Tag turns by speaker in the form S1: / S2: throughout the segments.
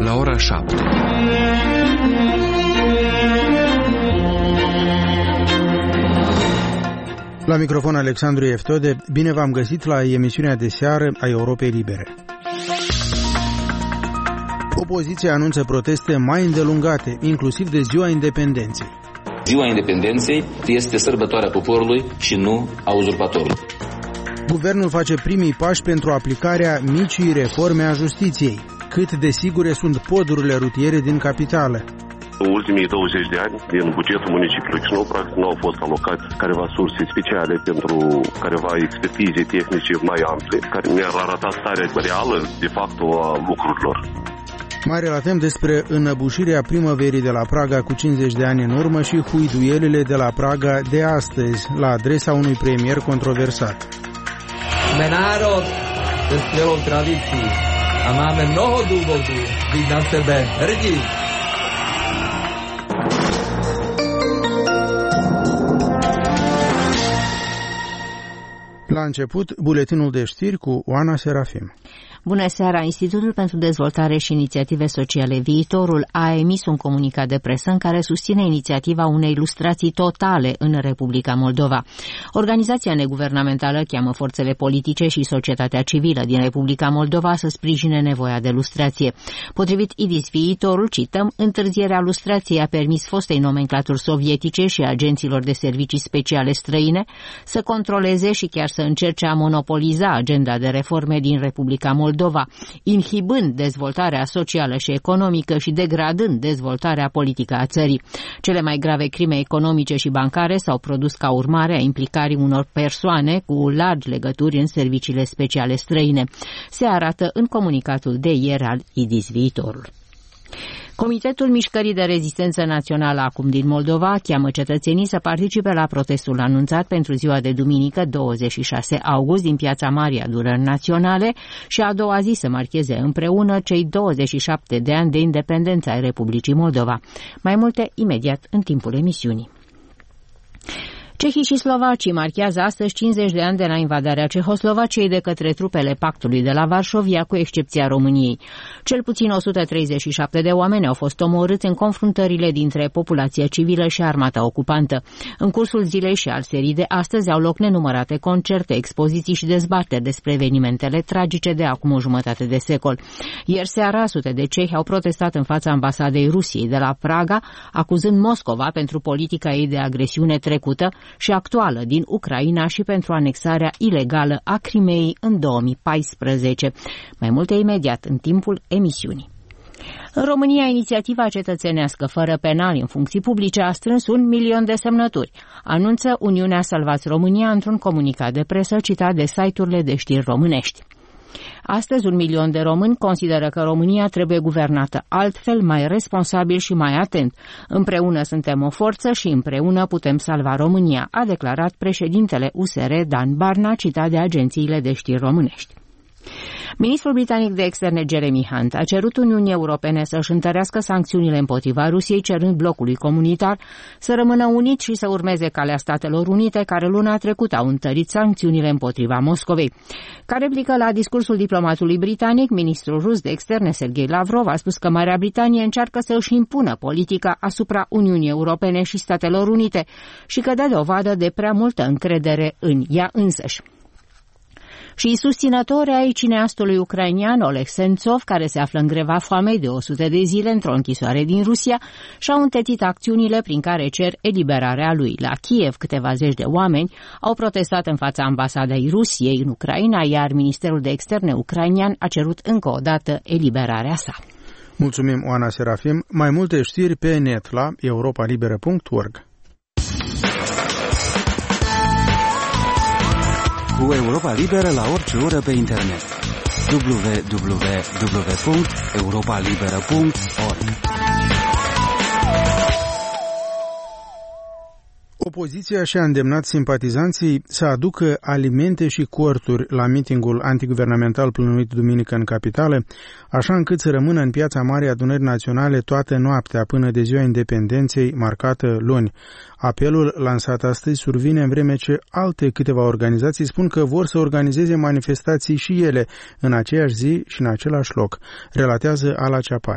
S1: la ora 7.
S2: La microfon Alexandru Eftode, bine v-am găsit la emisiunea de seară a Europei Libere. Opoziția anunță proteste mai îndelungate, inclusiv de Ziua Independenței.
S3: Ziua Independenței este sărbătoarea poporului și nu a uzurpatorului.
S2: Guvernul face primii pași pentru aplicarea micii reforme a justiției. Cât de sigure sunt podurile rutiere din capitală?
S4: În ultimii 20 de ani, din bugetul municipiului Chișinău, practic nu au fost alocați careva surse speciale pentru careva expertize tehnice mai ample, care ne-ar arăta starea reală, de fapt, a lucrurilor.
S2: Mai relatăm despre înăbușirea primăverii de la Praga cu 50 de ani în urmă și huiduielile de la Praga de astăzi, la adresa unui premier controversat.
S5: Sme národ se skvelou tradícií a máme mnoho dôvodov byť na sebe hrdí.
S2: La început, buletinul de știri cu Oana Serafim.
S6: Bună seara! Institutul pentru Dezvoltare și Inițiative Sociale Viitorul a emis un comunicat de presă în care susține inițiativa unei lustrații totale în Republica Moldova. Organizația neguvernamentală cheamă forțele politice și societatea civilă din Republica Moldova să sprijine nevoia de lustrație. Potrivit IDIS Viitorul, cităm, întârzierea lustrației a permis fostei nomenclaturi sovietice și agenților de servicii speciale străine să controleze și chiar să încerce a monopoliza agenda de reforme din Republica Moldova, inhibând dezvoltarea socială și economică și degradând dezvoltarea politică a țării. Cele mai grave crime economice și bancare s-au produs ca urmare a implicării unor persoane cu largi legături în serviciile speciale străine. Se arată în comunicatul de ieri al IDIS Viitorul. Comitetul Mișcării de Rezistență Națională acum din Moldova cheamă cetățenii să participe la protestul anunțat pentru ziua de duminică 26 august din Piața Mare a Adunării Naționale și a doua zi să marcheze împreună cei 27 de ani de independență ai Republicii Moldova. Mai multe imediat în timpul emisiunii. Cehii și slovacii marchează astăzi 50 de ani de la invadarea Cehoslovaciei de către trupele Pactului de la Varșovia, cu excepția României. Cel puțin 137 de oameni au fost omorâți în confruntările dintre populația civilă și armata ocupantă. În cursul zilei și al serii de astăzi au loc nenumărate concerte, expoziții și dezbateri despre evenimentele tragice de acum o jumătate de secol. Ieri seara, sute de cehi au protestat în fața ambasadei Rusiei de la Praga, acuzând Moscova pentru politica ei de agresiune trecută și actuală din Ucraina și pentru anexarea ilegală a Crimeei în 2014. Mai multe imediat în timpul emisiunii. În România, inițiativa cetățenească fără penali în funcții publice a strâns 1 milion de semnături, anunță Uniunea Salvați România într-un comunicat de presă citat de site-urile de știri românești. Astăzi, 1 milion de români consideră că România trebuie guvernată altfel, mai responsabil și mai atent. Împreună suntem o forță și împreună putem salva România, a declarat președintele USR Dan Barna, citat de agențiile de știri românești. Ministrul britanic de externe Jeremy Hunt a cerut Uniunii Europene să-și întărească sancțiunile împotriva Rusiei, cerând blocului comunitar să rămână unit și să urmeze calea Statelor Unite, care luna trecută au întărit sancțiunile împotriva Moscovei. Ca replică la discursul diplomatului britanic, ministrul rus de externe Sergei Lavrov a spus că Marea Britanie încearcă să își impună politica asupra Uniunii Europene și Statelor Unite și că dă dovadă de prea multă încredere în ea însăși. Și susținătorii ai cineastului ucrainian Oleg Sentsov, care se află în greva foamei de 100 de zile într-o închisoare din Rusia, și-au întețit acțiunile prin care cer eliberarea lui. La Kiev, câteva zeci de oameni au protestat în fața ambasadei Rusiei în Ucraina, iar Ministerul de Externe ucrainian a cerut încă o dată eliberarea sa.
S2: Mulțumim, Oana Serafim. Mai multe știri pe net la europalibera.org.
S7: Cu Europa Liberă la orice oră pe internet. www.europalibera.org.
S2: Opoziția și-a îndemnat simpatizanții să aducă alimente și corturi la mitingul antiguvernamental plănuit duminică în capitală, așa încât să rămână în Piața Mare a Adunării Naționale toată noaptea până de Ziua Independenței, marcată luni. Apelul lansat astăzi survine în vreme ce alte câteva organizații spun că vor să organizeze manifestații și ele în aceeași zi și în același loc, relatează Ala Ceapai.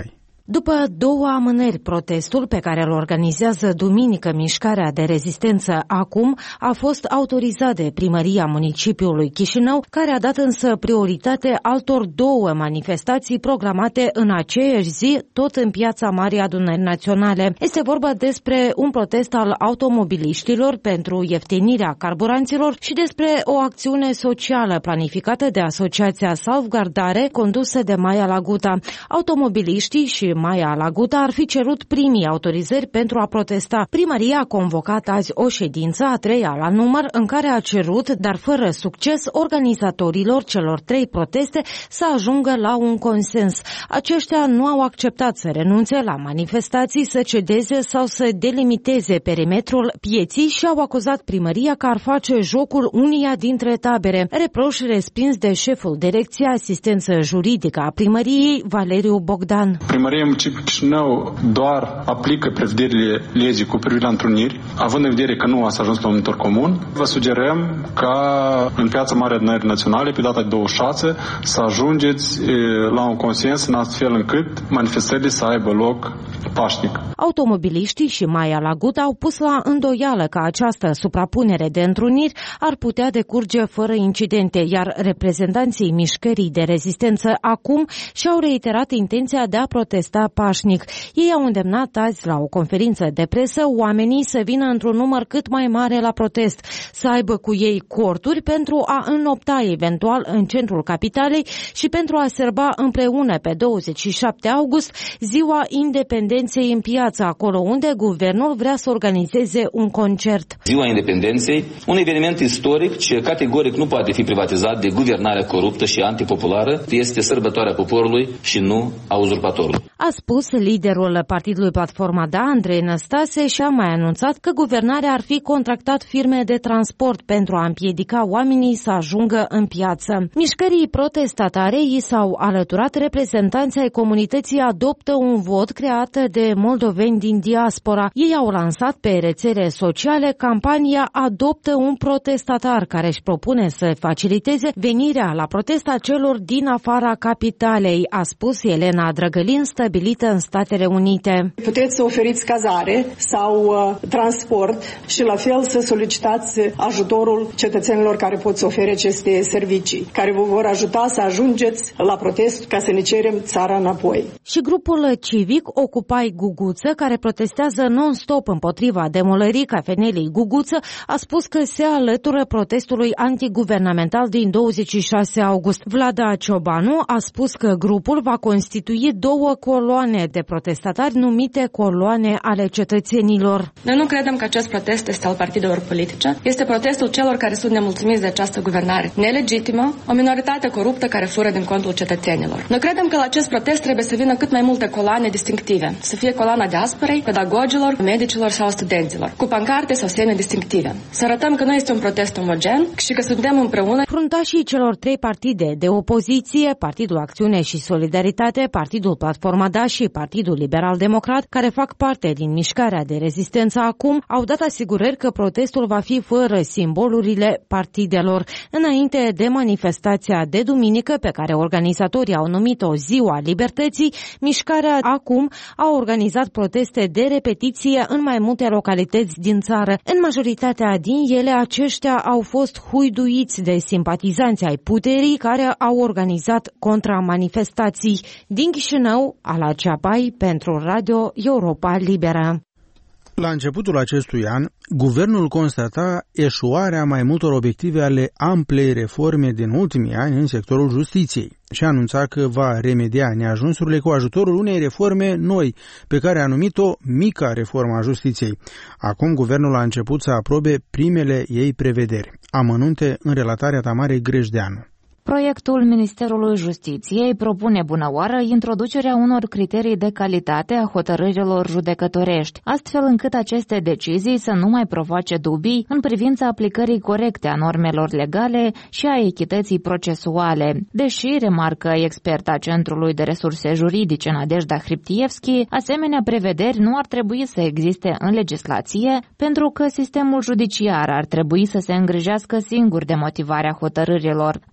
S1: După 2 amânări, protestul pe care îl organizează duminică Mișcarea de Rezistență Acum a fost autorizat de primăria municipiului Chișinău, care a dat însă prioritate altor 2 manifestații programate în aceeași zi, tot în Piața Marii Adunări Naționale. Este vorba despre un protest al automobiliștilor pentru ieftinirea carburanților și despre o acțiune socială planificată de Asociația Salvgardare, condusă de Maia Laguta. Automobiliștii și Maia Laguta ar fi cerut primii autorizări pentru a protesta. Primăria a convocat azi o ședință, a 3-a la număr, în care a cerut, dar fără succes, organizatorilor celor 3 proteste să ajungă la un consens. Aceștia nu au acceptat să renunțe la manifestații, să cedeze sau să delimiteze perimetrul pieții și au acuzat primăria că ar face jocul uneia dintre tabere. Reproș respins de șeful Direcției Asistență Juridică a primăriei, Valeriu Bogdan.
S8: Primăria municipiului Chișinău doar aplică prevederile legii cu privire la întruniri, având în vedere că nu s-a ajuns la un numitor comun. Vă sugerăm ca în Piața Mare Adunării Naționale, pe data de 26, să ajungeți la un consens în astfel încât manifestările să aibă loc pașnic.
S1: Automobiliștii și Maia Laguta au pus la îndoială că această suprapunere de întruniri ar putea decurge fără incidente, iar reprezentanții Mișcării de Rezistență Acum și-au reiterat intenția de a protesta pașnic. Ei au îndemnat azi la o conferință de presă oamenii să vină într-un număr cât mai mare la protest, să aibă cu ei corturi pentru a înnopta eventual în centrul capitalei și pentru a sărba împreună pe 27 august Ziua Independenței în piață, acolo unde guvernul vrea să organizeze un concert.
S3: Ziua Independenței, un eveniment istoric ce categoric nu poate fi privatizat de guvernarea coruptă și antipopulară, este sărbătoarea poporului și nu a uzurpatorului.
S1: A spus liderul partidului Platforma Da, Andrei Năstase, și a mai anunțat că guvernarea ar fi contractat firme de transport pentru a împiedica oamenii să ajungă în piață. Mișcării protestatare i s-au alăturat reprezentanții ai comunității Adoptă un Vot, creată de moldoveni din diaspora. Ei au lansat pe rețele sociale campania Adoptă un protestatar, care își propune să faciliteze venirea la protest a celor din afara capitalei, a spus Elena Drăgălin, stabilită în Statele Unite.
S9: Puteți să oferiți cazare sau transport și la fel să solicitați ajutorul cetățenilor care pot să ofere aceste servicii, care vă vor ajuta să ajungeți la protest ca să ne cerem țara înapoi.
S1: Și grupul civic Ocupai Guguță, care protestează non-stop împotriva demolării cafenelei Guguță, a spus că se alătură protestului antiguvernamental din 26 august. Vlada Ciobanu a spus că grupul va constitui 2 coloane de protestatari numite coloane ale cetățenilor.
S10: Noi nu credem că acest protest este al partidelor politice. Este protestul celor care sunt nemulțumiți de această guvernare nelegitimă, o minoritate coruptă care fură din contul cetățenilor. Noi credem că la acest protest trebuie să vină cât mai multe coloane distinctive. Să fie coloana diasporei, pedagogilor, medicilor sau studenților, cu pancarte sau semne distinctive. Să arătăm că nu este un protest omogen și că suntem împreună.
S1: Fruntașii celor 3 partide de opoziție, Partidul Acțiune și Solidaritate, Partidul Platforma Da și Partidul Liberal Democrat, care fac parte din Mișcarea de Rezistență Acum, au dat asigurări că protestul va fi fără simbolurile partidelor. Înainte de manifestația de duminică, pe care organizatorii au numit-o Ziua Libertății, Mișcarea Acum a organizat proteste de repetiție în mai multe localități din țară. În majoritatea din ele, aceștia au fost huiduiți de simpatizanți ai puterii care au organizat contramanifestații. Din Chișinău, Ala Ceapai pentru Radio Europa Liberă.
S2: La începutul acestui an, guvernul constata eșuarea mai multor obiective ale amplei reforme din ultimii ani în sectorul justiției și anunța că va remedia neajunsurile cu ajutorul unei reforme noi, pe care a numit-o mica reformă a justiției. Acum guvernul a început să aprobe primele ei prevederi. Amănunte în relatarea Tamarei Grejdeanu.
S6: Proiectul Ministerului Justiției propune bunăoară introducerea unor criterii de calitate a hotărârilor judecătorești, astfel încât aceste decizii să nu mai provoace dubii în privința aplicării corecte a normelor legale și a echității procesuale. Deși, remarcă experta Centrului de Resurse Juridice Nadejda Hriptievski, asemenea prevederi nu ar trebui să existe în legislație, pentru că sistemul judiciar ar trebui să se îngrijească singur de motivarea hotărârilor, doar că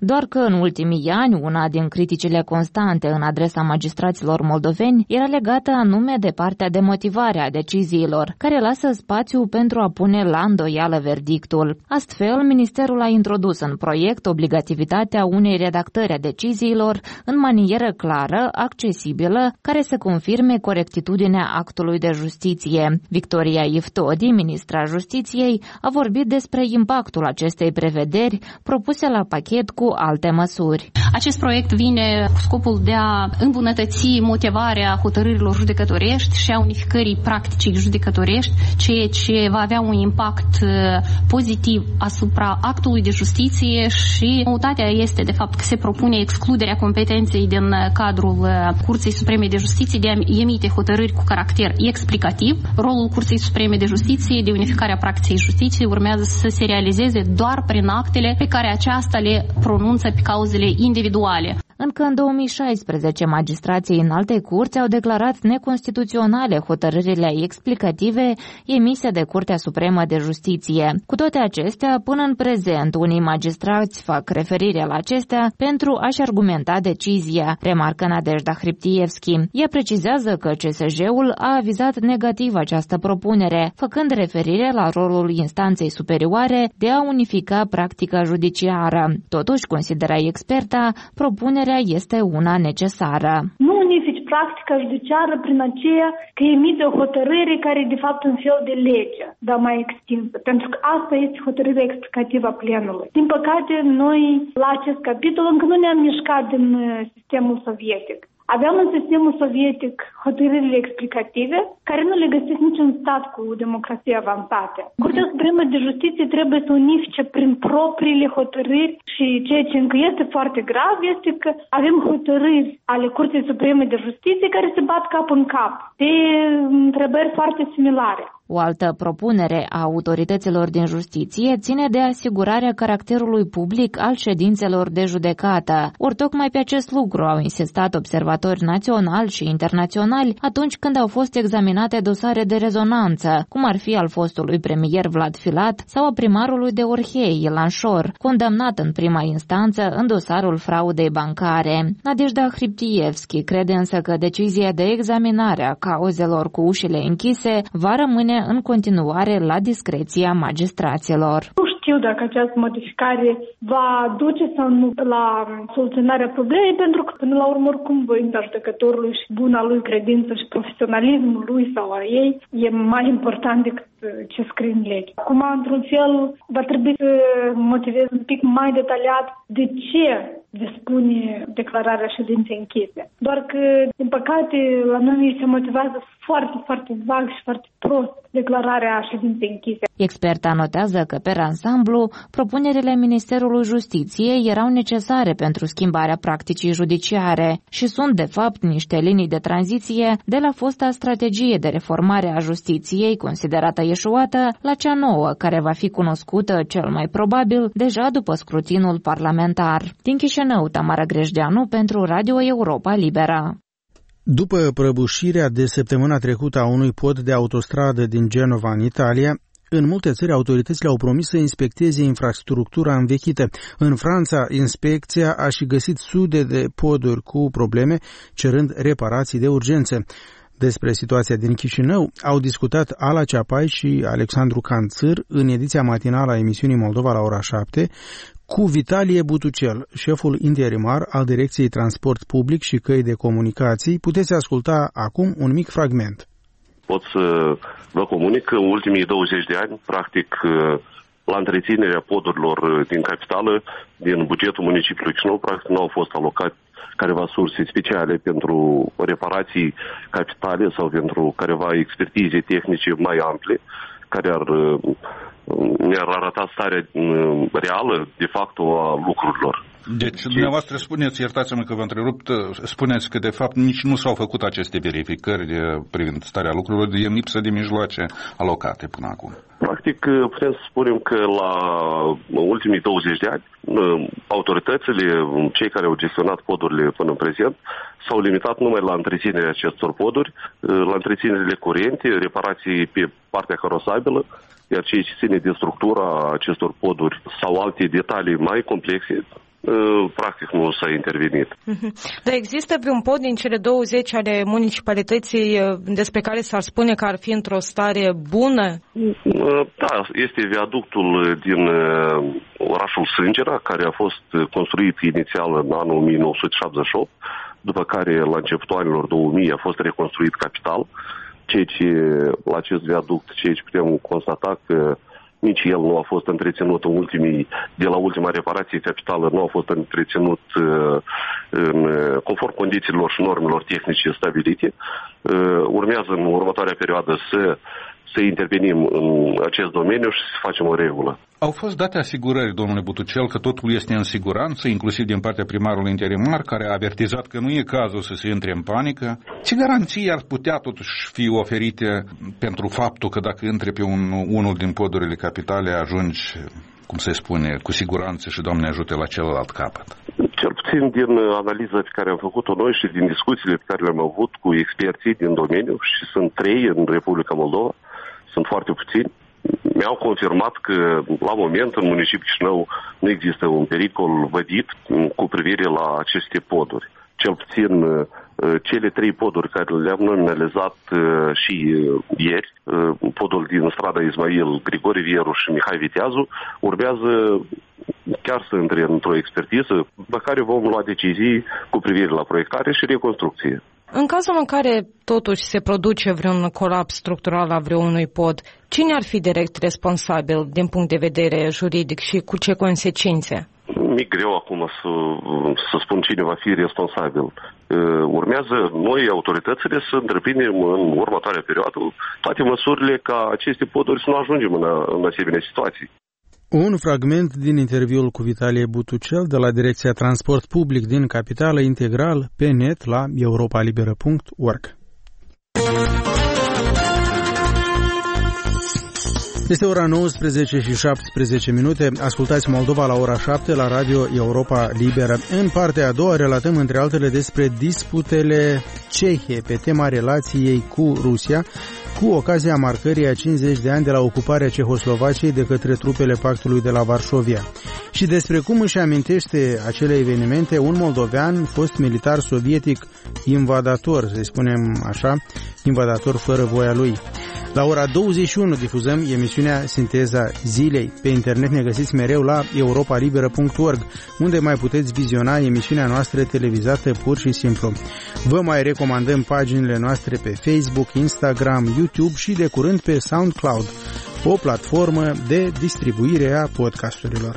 S6: în ultimii ani una din criticile constante în adresa magistraților moldoveni era legată anume de partea de motivare a deciziilor, care lasă spațiu pentru a pune la îndoială verdictul. Astfel, Ministerul a introdus în proiect obligativitatea unei redactări a deciziilor în manieră clară, accesibilă, care să confirme corectitudinea actului de justiție. Victoria Iftodi, ministra Justiției, a vorbit despre impactul acestei prevederi propuse la pachet cu alte măsuri.
S11: Acest proiect vine cu scopul de a îmbunătăți motivarea hotărârilor judecătorești și a unificării practicii judecătorești, ceea ce va avea un impact pozitiv asupra actului de justiție și noutatea este, de fapt, că se propune excluderea competenței din cadrul Curții Supreme de Justiție de a emite hotărâri cu caracter explicativ. Rolul Curții Supreme de Justiție de unificarea practicii justiției urmează să se realizeze doar prin actele pe care aceasta le pronunță pe cauzele individuale.
S6: Încă în 2016, magistrații în alte curți au declarat neconstituționale hotărârile explicative emise de Curtea Supremă de Justiție. Cu toate acestea, până în prezent, unii magistrați fac referire la acestea pentru a-și argumenta decizia, remarcă Nadejda Hriptievski. Ea precizează că CSJ-ul a avizat negativ această propunere, făcând referire la rolul instanței superioare de a unifica practica judiciară. Totuși, considera experta, propunerea este una necesară.
S12: Nu unifici practica judiciară prin aceea că emite o hotărâre care e de fapt un fel de lege, dar mai extinsă, pentru că asta este hotărârea explicativă a plenului. Din păcate, noi la acest capitol încă nu ne-am mișcat din sistemul sovietic. Aveam în sistemul sovietic hotărârile explicative, care nu le găsesc niciun stat cu democrație avansate. Curtea Supremă de Justiție trebuie să unifice prin propriile hotărâri și ceea ce încă este foarte grav este că avem hotărâri ale Curții Supreme de Justiție care se bat cap în cap pe întrebări foarte similare.
S6: O altă propunere a autorităților din justiție ține de asigurarea caracterului public al ședințelor de judecată. Ori tocmai pe acest lucru au insistat observatori naționali și internaționali atunci când au fost examinate dosare de rezonanță, cum ar fi al fostului premier Vlad Filat sau a primarului de Orhei, Ilan Șor, condamnat în prima instanță în dosarul fraudei bancare. Nadejda Hriptievski crede însă că decizia de examinare a cauzelor cu ușile închise va rămâne în continuare la discreția magistraților.
S12: Nu știu dacă această modificare va duce sau nu la soluționarea problemei, pentru că până la urmă oricum voința judecătorului și buna lui credință și profesionalismul lui sau a ei e mai important decât ce scrie în lege. Acum, într-un fel, va trebui să motivez un pic mai detaliat de ce dispune declararea ședinței închise. Doar că, din păcate, la noi se motivează foarte, foarte vag și foarte prost declararea ședinței închise.
S6: Experta notează că, pe ansamblu, propunerile Ministerului Justiției erau necesare pentru schimbarea practicii judiciare și sunt, de fapt, niște linii de tranziție de la fosta strategie de reformare a justiției, considerată eșuată, la cea nouă, care va fi cunoscută, cel mai probabil, deja după scrutinul parlamentar. Din Chișinău, Tamara Grejdeanu pentru Radio Europa Libera.
S2: După prăbușirea de săptămâna trecută a unui pod de autostradă din Genova, în Italia, în multe țări autoritățile au promis să inspecteze infrastructura învechită. În Franța, inspecția a și găsit sute de poduri cu probleme, cerând reparații de urgență. Despre situația din Chișinău au discutat Ala Ceapai și Alexandru Canțâr în ediția matinală a emisiunii Moldova la ora 7 cu Vitalie Butucel, șeful interimar al Direcției Transport Public și Căi de Comunicații. Puteți asculta acum un mic fragment.
S4: Pot să vă comunic că în ultimii 20 de ani, practic, la întreținerea podurilor din capitală, din bugetul municipiului Chișinău, practic nu au fost alocați careva surse speciale pentru reparații capitale sau pentru careva expertize tehnice mai ample, care ne-ar arăta starea reală, de fapt, a lucrurilor.
S13: Deci, dumneavoastră spuneți, iertați-mă că vă întrerupt, spuneți că de fapt nici nu s-au făcut aceste verificări privind starea lucrurilor din lipsă de mijloace alocate până acum.
S4: Practic, putem să spunem că la ultimii 20 de ani, autoritățile, cei care au gestionat podurile până în prezent, s-au limitat numai la întreținerea acestor poduri, la întreținerile curente, reparații pe partea carosabilă, iar ceea ce ține de structura acestor poduri sau alte detalii mai complexe, practic nu s-a intervenit.
S1: Dar există vreun pod din cele 20 ale municipalității despre care s-ar spune că ar fi într-o stare bună?
S4: Da, este viaductul din orașul Sângera, care a fost construit inițial în anul 1978, după care la începutul anilor 2000 a fost reconstruit capital, ceea ce la acest viaduct, ceea ce putem constata că nici el nu a fost întreținut de la ultima reparație capitală, nu a fost întreținut conform condițiilor și normelor tehnice stabilite. Urmează în următoarea perioadă să intervenim în acest domeniu și să facem o regulă.
S13: Au fost date asigurări, domnule Butucel, că totul este în siguranță, inclusiv din partea primarului interimar, care a avertizat că nu e cazul să se intre în panică. Ce garanții ar putea totuși fi oferite pentru faptul că dacă intri pe unul din podurile capitale ajungi, cum se spune, cu siguranță și Doamne ajută la celălalt capăt?
S4: Cel puțin din analiza pe care am făcut-o noi și din discuțiile pe care le-am avut cu experții din domeniu, și sunt 3 în Republica Moldova, sunt foarte puțini, mi-au confirmat că la moment în municipiul Chișinău nu există un pericol vădit cu privire la aceste poduri. Cel puțin cele 3 poduri care le-am nominalizat și ieri, podul din strada Ismail, Grigore Vieru și Mihai Viteazu, urmează chiar să intre într-o expertiză pe care vom lua decizii cu privire la proiectare și reconstrucție.
S1: În cazul în care totuși se produce vreun colaps structural la vreunui pod, cine ar fi direct responsabil din punct de vedere juridic și cu ce consecințe?
S4: Mi-e greu acum să spun cine va fi responsabil. Urmează noi, autoritățile, să întreprindem în următoarea perioadă toate măsurile ca aceste poduri să nu ajungem în asemenea situații.
S2: Un fragment din interviul cu Vitalie Butucel de la Direcția Transport Public din Capitală, integral pe net la europalibera.org. Este ora 19 și 17 minute. Ascultați Moldova la ora 7 la Radio Europa Liberă. În partea a doua relatăm între altele despre disputele cehe pe tema relației cu Rusia, cu ocazia marcării a 50 de ani de la ocuparea Cehoslovaciei de către trupele Pactului de la Varșovia. Și despre cum își amintește acele evenimente un moldovean, fost militar sovietic invadator, să spunem așa, invadator fără voia lui. La ora 21 difuzăm emisiunea Sinteza Zilei. Pe internet ne găsiți mereu la europalibera.org, unde mai puteți viziona emisiunea noastră televizată pur și simplu. Vă mai recomandăm paginile noastre pe Facebook, Instagram, YouTube și de curând pe SoundCloud, o platformă de distribuire a podcasturilor.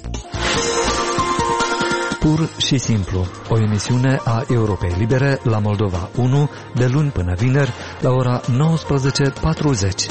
S14: Pur și simplu, o emisiune a Europei Libere la Moldova 1, de luni până vineri, la ora 19:40.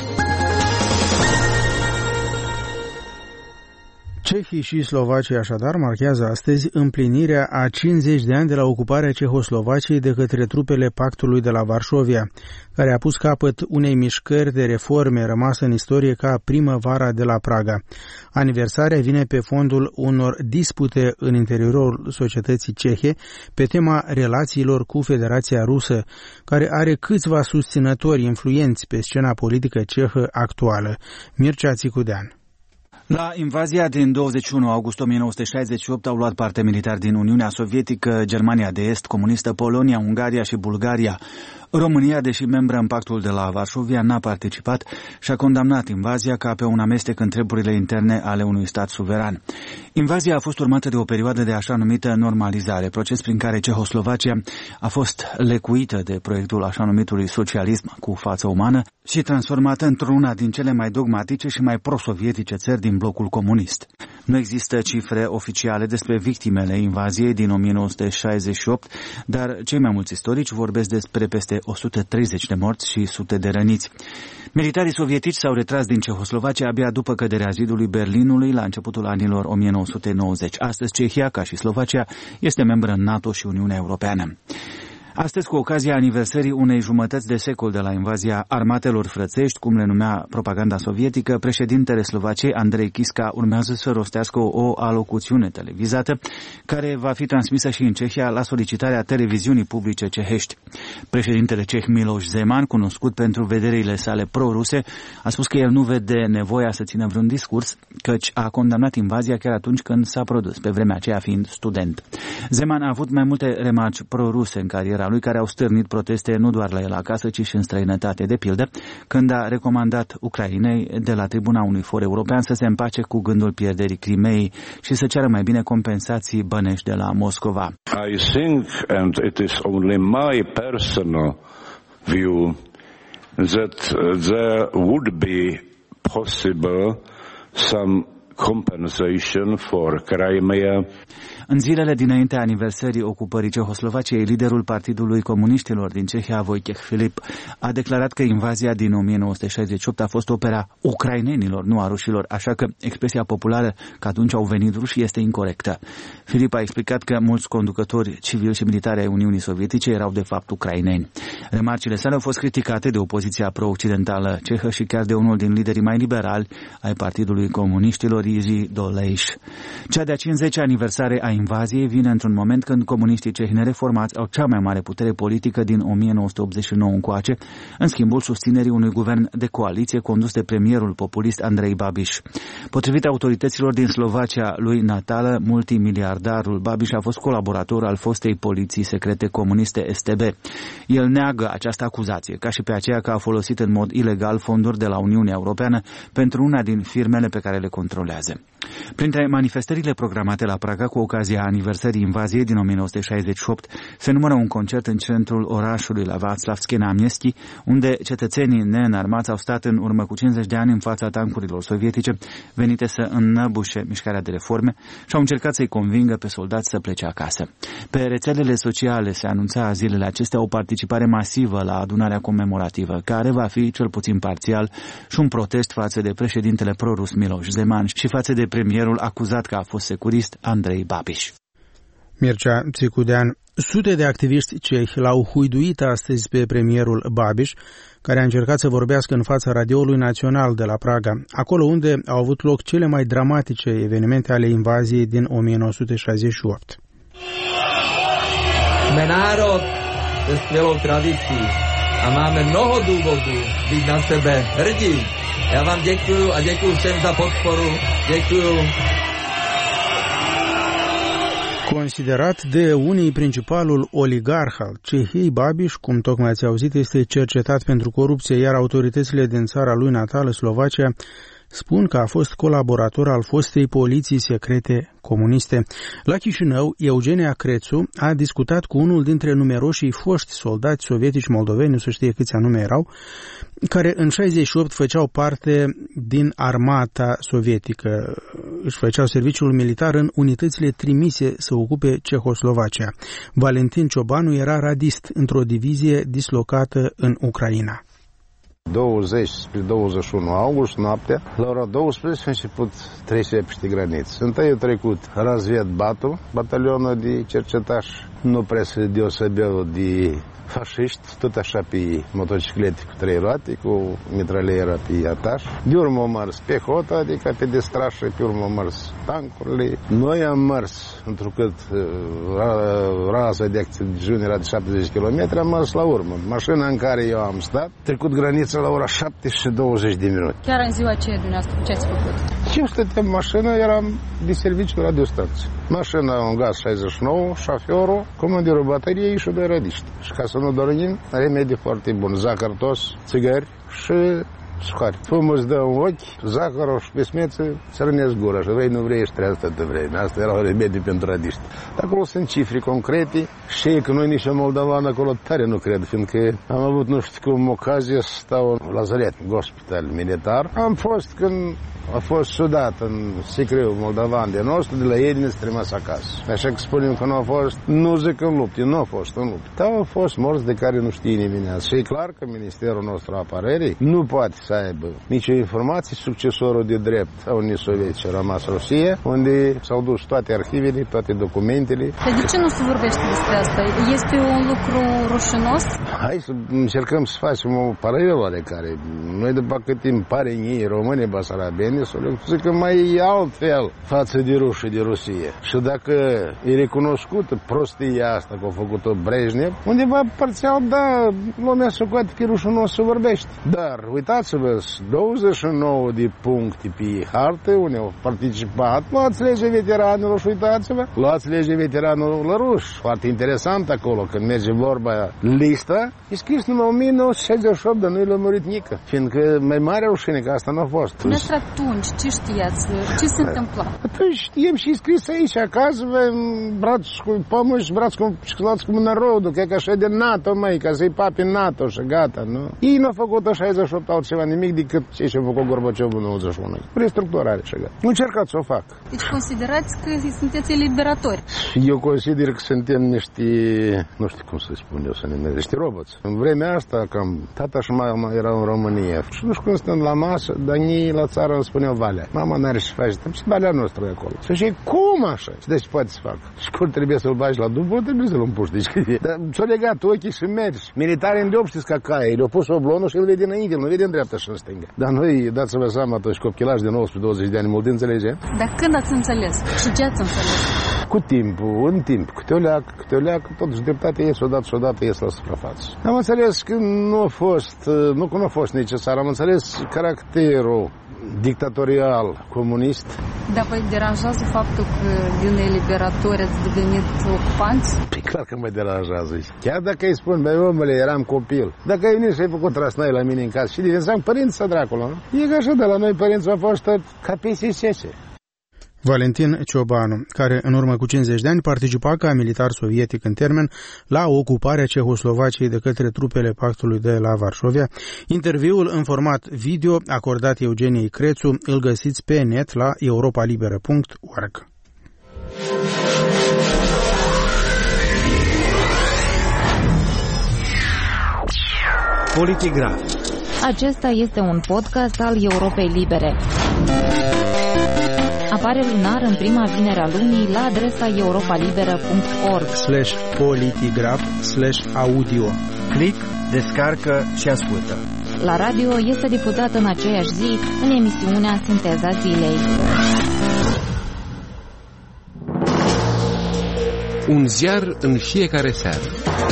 S2: Cehii și Slovacii așadar marchează astăzi împlinirea a 50 de ani de la ocuparea Cehoslovaciei de către trupele Pactului de la Varșovia, care a pus capăt unei mișcări de reforme rămasă în istorie ca primăvara de la Praga. Aniversarea vine pe fondul unor dispute în interiorul societății cehe pe tema relațiilor cu Federația Rusă, care are câțiva susținători influenți pe scena politică cehă actuală. Mircea Țicudean.
S7: La invazia din 21 august 1968 au luat parte militari din Uniunea Sovietică, Germania de Est, comunistă, Polonia, Ungaria și Bulgaria. România, deși membră în Pactul de la Varșovia, n-a participat și a condamnat invazia ca pe un amestec în treburile interne ale unui stat suveran. Invazia a fost urmată de o perioadă de așa numită normalizare, proces prin care Cehoslovacia a fost lecuită de proiectul așa numitului socialism cu față umană și transformată într-una din cele mai dogmatice și mai pro-sovietice țări din blocul comunist. Nu există cifre oficiale despre victimele invaziei din 1968, dar cei mai mulți istorici vorbesc despre peste 130 de morți și sute de răniți. Militarii sovietici s-au retras din Cehoslovacia abia după căderea zidului Berlinului la începutul anilor 1990. Astăzi Cehia, ca și Slovacia, este membră în NATO și Uniunea Europeană. Astăzi, cu ocazia aniversării unei jumătăți de secol de la invazia armatelor frățești, cum le numea propaganda sovietică, președintele Slovaciei, Andrei Kiska, urmează să rostească o alocuțiune televizată, care va fi transmisă și în Cehia la solicitarea televiziunii publice cehești. Președintele ceh Miloš Zeman, cunoscut pentru vederile sale pro-ruse, a spus că el nu vede nevoia să țină vreun discurs, căci a condamnat invazia chiar atunci când s-a produs, pe vremea aceea fiind student. Zeman a avut mai multe remarci pro-ruse în cariera lui, care au stârnit proteste nu doar la el acasă, ci și în străinătate. De pildă, când a recomandat Ucrainei de la tribuna unui for european să se împace cu gândul pierderii Crimeei și să ceară mai bine compensații bănești de la Moscova.
S15: I think, and it is only my personal view, that there would be possible some compensation for Crimea.
S7: În zilele dinainte aniversării ocupării Cehoslovaciei, liderul Partidului Comuniștilor din Cehia, Vojtěch Filip, a declarat că invazia din 1968 a fost opera ucrainenilor, nu a rușilor, așa că expresia populară că atunci au venit rușii este incorectă. Filip a explicat că mulți conducători civili și militari ai Uniunii Sovietice erau de fapt ucraineni. Remarcile sale au fost criticate de opoziția pro-occidentală cehă și chiar de unul din liderii mai liberali ai Partidului Comuniștilor, Jiří Dolejš. Cea de-a 50-a aniversare a invaziei vine într-un moment când comuniștii cehi nereformați au cea mai mare putere politică din 1989 încoace, în schimbul susținerii unui guvern de coaliție condus de premierul populist Andrei Babiš. Potrivit autorităților din Slovacia lui natală, multimiliardarul Babiš a fost colaborator al fostei poliții secrete comuniste STB. El neagă această acuzație, ca și pe aceea că a folosit în mod ilegal fonduri de la Uniunea Europeană pentru una din firmele pe care le controlează. Printre manifestările programate la Praga cu ocazia aniversării invaziei din 1968 se numără un concert în centrul orașului la Václavské náměstí, unde cetățenii neînarmați au stat în urmă cu 50 de ani în fața tancurilor sovietice venite să înnăbușe mișcarea de reforme și au încercat să-i convingă pe soldați să plece acasă. Pe rețelele sociale se anunța zilele acestea o participare masivă la adunarea comemorativă, care va fi cel puțin parțial și un protest față de președintele prorus Miloš Zeman și față de premierul acuzat că a fost securist Andrei Babiš.
S2: Mircea Țicudean. Sute de activiști cehi l-au huiduit astăzi pe premierul Babiš, care a încercat să vorbească în fața radioului național de la Praga, acolo unde au avut loc cele mai dramatice evenimente ale invaziei din 1968.
S5: Sme národ se skvělou tradicí a máme mnoho důvodů být na sebe hrdí. Já vám děkuju a děkuju všem za podporu. Děkuju.
S2: Considerat de unii principalul oligarh al Cehiei, Babiš, cum tocmai ați auzit, este cercetat pentru corupție, iar autoritățile din țara lui natală, Slovacia, spun că a fost colaborator al fostei poliții secrete comuniste. La Chișinău, Eugenia Crețu a discutat cu unul dintre numeroșii foști soldați sovietici moldoveni, nu se știe câți anume erau, care în 68 făceau parte din armata sovietică, își făceau serviciul militar în unitățile trimise să ocupe Cehoslovacia. Valentin Ciobanu era radist într-o divizie dislocată în Ucraina.
S16: 20 spre 21 august, noaptea, la ora 12 a început trecerea peste graniță. Întâi a trecut Razvedbatul, batalionul de cercetași, nu prea se deosebeau de fașiști, tot așa pe motociclete cu 3 roate, cu mitraliera pe ataș. De urmă au mers pehota, adică pe destrașă, pe urmă au mers tancurile. Noi am mers, întrucât raza de acțiune era de 70 km, am mers la urmă. Mașina în care eu am stat, trecut granița la ora 7 și 20 de minute.
S17: Chiar în ziua aceea dumneavoastră, ce ați făcut?
S16: Eu stăteam în mașină, eram de serviciu radiostație. Mașina un gaz 69, șoferul, comandirul bateriei și 2 radiști. Și ca să nu dormim, remedii foarte bun. Zahăr tos, țigări și suhari. Fumul îți dă un ochi, zahărul și pe smeță să rănesc gura. Și vrei, nu vrei, ești trează toată vreme. Asta erau remedii pentru radiști. Dar acolo sunt cifre concrete și că noi nici în Moldovan acolo tare nu cred, fiindcă am avut nu știu cum ocazie să stau în lazaret, în spital militar. Am fost când a fost sudat în sicriul moldovan de nostru, de la ei ne trimis acasă. Așa că spunem că nu a fost, nu zic în lupte, nu a fost în lupte. Dar au fost morți de care nu știe nimeni. Și e clar că Ministerul nostru Apărării nu poate să aibă nicio informație succesorul de drept a unui sovietici rămas Rusia, unde s-au dus toate arhivele, toate documentele.
S17: De ce nu se vorbește despre asta? Este un lucru rușinos?
S16: Hai să încercăm să facem o paralelă care noi după cât timp pare ei români basarabeni, să le zic că mai e altfel față de ruși de Rusie. Și dacă e recunoscută prostia asta că a făcut-o Brejnev, undeva parțial, da, lumea se coate că rușinos se vorbește. Dar uitați-vă, 29 de puncte pe hartă, unde au participat, luați legea veteranilor și uitați-vă, luați legea veteranilor ruși. Foarte interesant acolo, când merge vorba lista, e scris numai 1968, dar nu i-a lămurit nică, fiindcă mai mare rușine că asta nu a fost.
S17: Dumneavoastră atunci, ce știați? Ce se întâmpla?
S16: Atunci știm și scris aici, acasă, braț cu pământ și braț cu șclați cu narodul, că e așa de NATO, măi, ca să-i papi NATO și gata, nu? Ei n-au făcut în 68 altceva nimic decât ce și-a făcut Gorbaciov în 91. Restructurare și gata. Nu încercați să o fac.
S17: Deci considerați că sunteți eliberatori?
S16: Eu consider că suntem niște, nu știu cum să spun eu, să numesc, niște roboți. În vremea asta, cam tata și mama erau în România. Și nu știu cum stând la masă, dar ei la țară îmi spuneau Valea. Mama n-are ce face, dar și Valea noastră e acolo. Și zice, cum așa? Și deci poate să fac. Și cum trebuie să-l bagi la dublu, trebuie să-l împuși. Deci, dar ți-o legat ochii și mergi. Militarii îndeop știți ca caie, le-au pus oblonul și îl vede înainte, nu vede în dreapta și în stânga. Dar noi, dați-vă seama, toți copilași de 19-20 de ani, mult înțelege?
S17: Dar când ați înțeles? Și ce ați înțeles?
S16: Cu timpul, în timp, câte o leacă, totuși dreptatea ies odată ies la suprafață. Am înțeles că nu a fost necesar, am înțeles caracterul dictatorial comunist.
S17: Dar vă deranjează faptul că din eliberatori ați devenit ocupanți?
S16: Păi clar că mă deranjează. Chiar dacă îi spun, băi omule, eram copil. Dacă ai venit și ai făcut rasnai la mine în casă și deveneam părinți să dracula, nu? E că așa, de la noi părinții au fost ca PSS.
S2: Valentin Ciobanu, care în urmă cu 50 de ani participa ca militar sovietic în termen la ocuparea Cehoslovaciei de către trupele pactului de la Varșovia. Interviul în format video acordat Eugeniei Crețu îl găsiți pe net la europalibera.org.
S18: Politigraf.
S6: Acesta este un podcast al Europei Libere. Apare lunar în prima vinere a lunii la adresa europalibera.org/politigraf/audio.
S18: Click, descarcă și ascultă.
S6: La radio este difuzat în aceeași zi în emisiunea Sinteza Zilei.
S18: Un ziar în fiecare seară.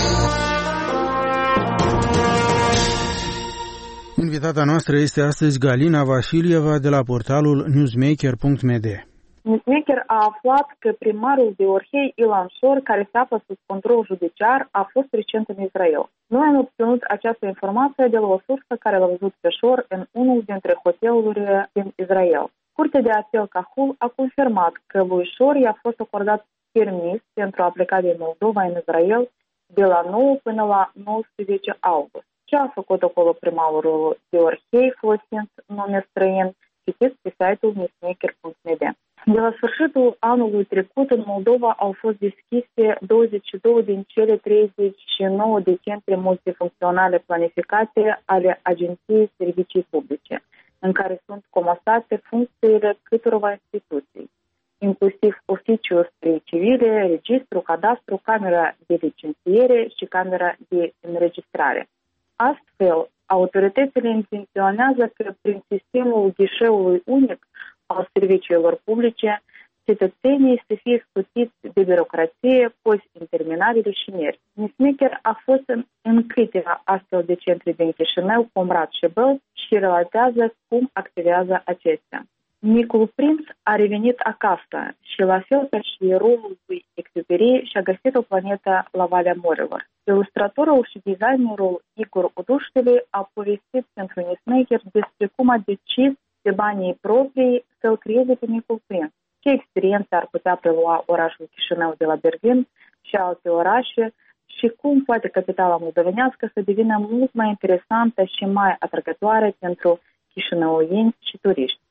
S2: Invitata noastră este astăzi Galina Vasilieva de la portalul newsmaker.md.
S19: Newsmaker a aflat că primarul de Orhei, Ilan Shor, care se află sub control judiciar, a fost recent în Israel. Noi am obținut această informație de la o sursă care l-a văzut pe Shor în unul dintre hotelurile din Israel. Curtea de apel Cahul a confirmat că lui Shor i-a fost acordat permis pentru a pleca din Moldova în Israel de la 9 până la 19 august. Ce a făcut acolo primarul de Orhei folosind nume străin, citiți pe site-ul newsmaker.md. De la sfârșitul anului trecut, în Moldova au fost deschise 22 din cele 39 de centre multifuncționale planificate ale Agenției Servicii Publice, în care sunt comasate funcțiile câtorva instituții, inclusiv oficiul stării civile, registru, cadastru, camera de licențiere și camera de înregistrare. Astfel, autoritățile intenționează că prin sistemul ghișeului unic al serviciilor publice, cetățenii să fie scutiți de birocrație, cozi interminabile și meri. Newsmaker a fost în câteva astfel de centre din Chișinău, Comrat și Bălți și relatează cum activează acestea. Micul prinț a revenit acasă și, la fel ca și eroul lui Exupéry, și-a găsit o planetă la Valea Morilor. Ilustratorul și designerul Igor Uduștele a povestit pentru Newsmaker despre cum a decis de banii proprii să-l creeze pe Micul prinț. Ce experiență ar putea prelua orașul Chișinău de la Berlin și alte orașe și cum poate capitala moldovenească să devină mult mai interesantă și mai atrăgătoare pentru chișinăuieni și turiști.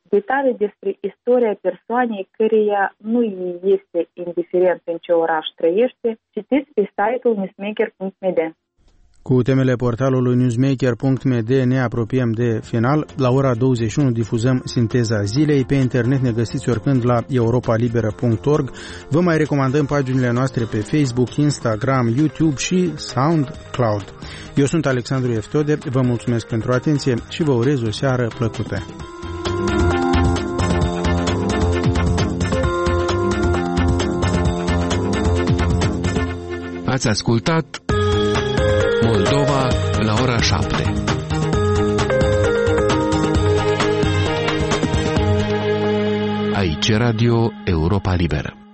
S19: detalii despre istoria persoanei căreia nu îi este indiferent în ce oraș trăiește, citiți pe site-ul newsmaker.md.
S2: Cu temele portalului newsmaker.md ne apropiem de final. La ora 21 difuzăm Sinteza Zilei. Pe internet ne găsiți oricând la europalibera.org. Vă mai recomandăm paginile noastre pe Facebook, Instagram, YouTube și SoundCloud. Eu sunt Alexandru Eftode, vă mulțumesc pentru atenție și vă urez o seară plăcută.
S18: Ați ascultat Moldova la ora 7. Aici Radio Europa Liberă.